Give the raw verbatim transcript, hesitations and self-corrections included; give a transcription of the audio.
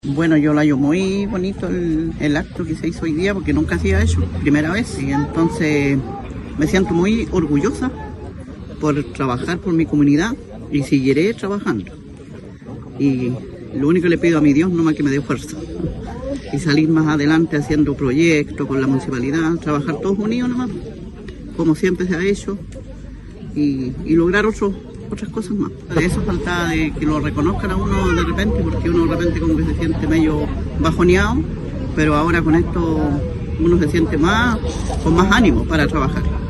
Bueno, yo lo hallo muy bonito el, el acto que se hizo hoy día porque nunca hacía eso, primera vez. Y entonces me siento muy orgullosa por trabajar por mi comunidad y seguiré trabajando. Y lo único que le pido a mi Dios nomás que me dé fuerza y salir más adelante haciendo proyectos con la municipalidad, trabajar todos unidos nomás, como siempre se ha hecho, y, y lograr otros otras cosas más. De eso falta de que lo reconozcan a uno de repente, porque uno de repente como que se siente medio bajoneado, pero ahora con esto uno se siente más, con más ánimo para trabajar.